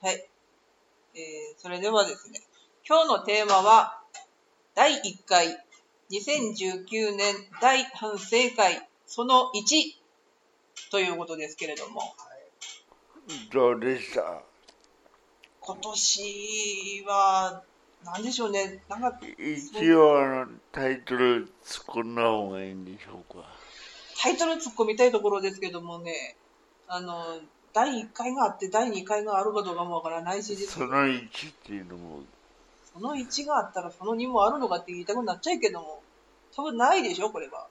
はい。それではですね、今日のテーマは、第1回、2019年大反省会、その1ということですけれども。 どうでした？ 今年は、なんでしょうね、なんか、 一応タイトル作んだ方がいいんでしょうか。 タイトル突っ込みたいところですけどもね、第1回があって第2回があるかどうかもわからないしですよ。 その1っていうのも、 その1があったらその2もあるのかって言いたくなっちゃうけども、多分ないでしょ、これは。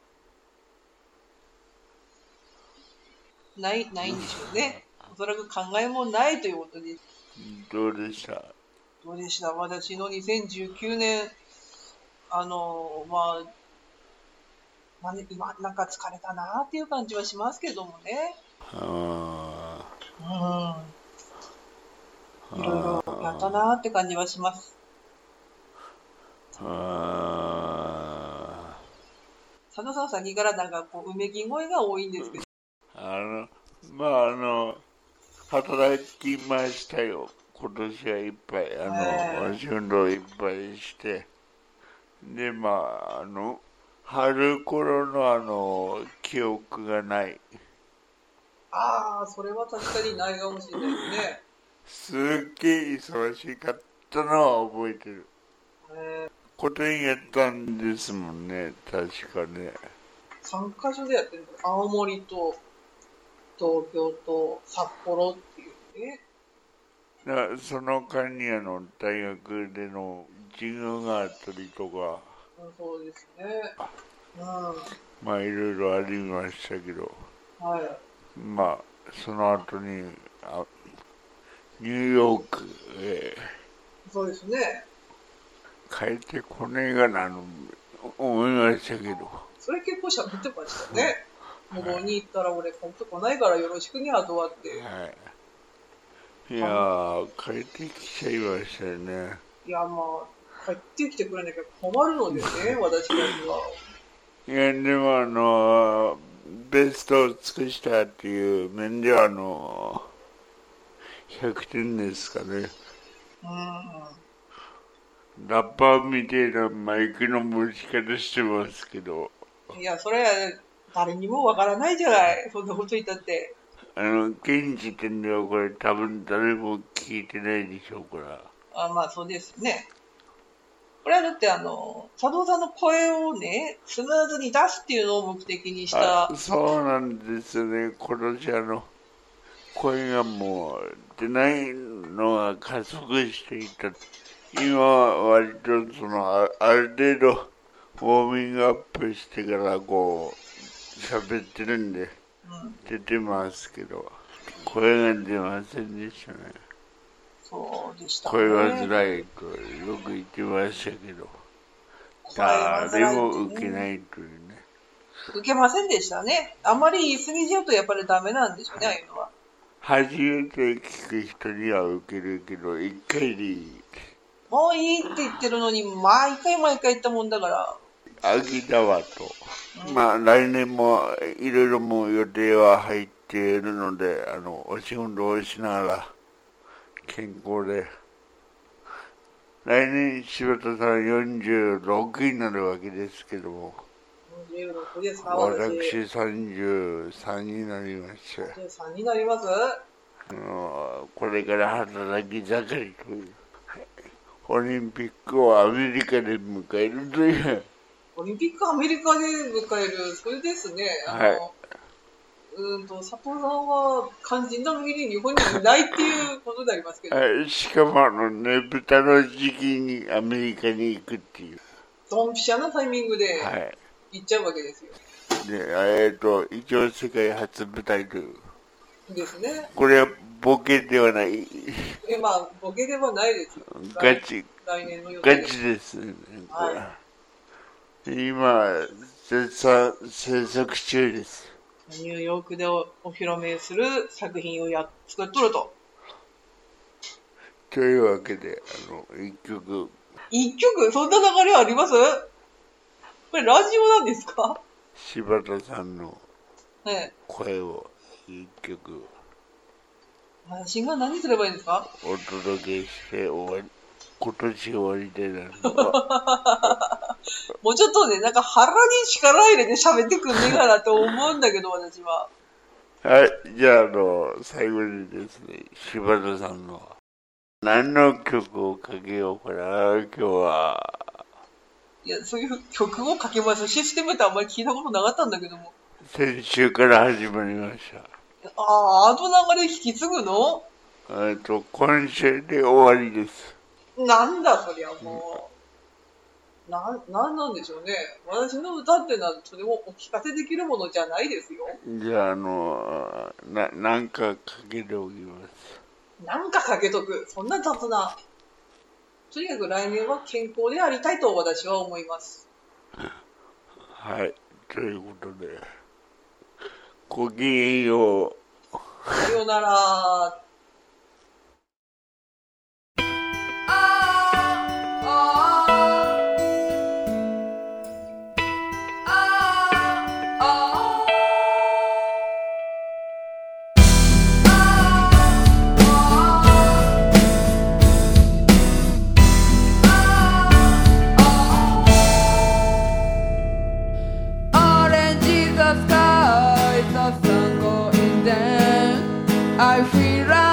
ないんでしょうね。おそらく考えもないということです。 どうでした？ どうでした？私の2019年、まあ、今なんか疲れたなっていう感じはしますけどもね。いろいろやったなって感じはします。佐野さんさっきからなんかこう、うめき声が多いんですけど。 働きましたよ。今年はいっぱい、運動いっぱいして。で、春頃の記憶がない。 ああ、それは確かにないかもしれないですね。 すっげえ忙しかったのは覚えてる。個展やったんですもんね、確かね。 3カ所でやってるんです。青森と東京と札幌っていうね。 その間に大学での授業があったりとか、 そうですね。 いろいろありましたけど、 はい。 その後にニューヨークへそうですね。 帰ってこねえがな思いましたけど。 それ結構喋ってましたね。向こうに行ったら俺帰ってこないからよろしくにあとはって。 はい。いやー、帰ってきちゃいましたよね。 いや、帰ってきてくれなきゃ困るのでね、私たちは。 いや、でもベストを尽くしたっていう面では100点ですかね。ラッパーみたいなマイクの持ち方してますけど。 いや、それは誰にもわからないじゃない。そんなこと言ったって。 現時点ではこれ多分誰も聞いてないでしょうから。 そうですね。これはだって佐藤さんの声をね、スムーズに出すっていうのを目的にした。 そうなんですよね。今年声がもう出ないのが加速していた。今は割とある程度ウォーミングアップしてから喋ってるんで、出てますけど、声が出ませんでしたね。 そうでしたね。 声は辛いとよく言ってましたけど、誰も受けないというね。 受けませんでしたね。あんまり言い過ぎちゃうとやっぱりダメなんでしょうね、ああいうのは。 初めて聞く人には受けるけど、一回でいい。 もういいって言ってるのに、毎回言ったもんだから。 飽きたわと。来年もいろいろもう予定は入っているので、お仕事をしながら健康で。来年柴田さん46になるわけですけども。 46ですか、 私33になりまして。 33になります？ これから働き盛りという。オリンピックをアメリカで迎えるという。 オリンピックアメリカで迎える、それですね。佐藤さんは肝心な時に日本にいないっていうことでありますけど。 しかもねぶたの時期にアメリカに行くっていう。 ドンピシャなタイミングで行っちゃうわけですよ。 で、一応世界初舞台という。 ですね。 これはボケではない。 ボケではないですよ。来年の予定ガチですね。今、絶賛制作中です。 ニューヨークでお披露目する作品を作っとると。 というわけで、一曲。 そんな流れあります？これラジオなんですか？ 柴田さんの声を一曲。 私が何すればいいんですか？ お届けして今年終わりでなるもうちょっとね、なんか腹に力入れて喋ってくんねえかなと思うんだけど、私は。 はい、じゃあ最後にですね、柴田さんの何の曲をかけようかな、今日は。 いや、そういう曲をかけますシステムってあんまり聞いたことなかったんだけども。 先週から始まりました。 あの流れ引き継ぐの？ 今週で終わりです。 なんだそりゃもう。なんでしょうね。私の歌ってのはそれをお聞かせできるものじゃないですよ。 じゃあなんかかけておきます。 なんかかけとく。そんな雑な。とにかく来年は健康でありたいと私は思います。 はい。ということで、ごきげんよう。 さようなら。 I feel like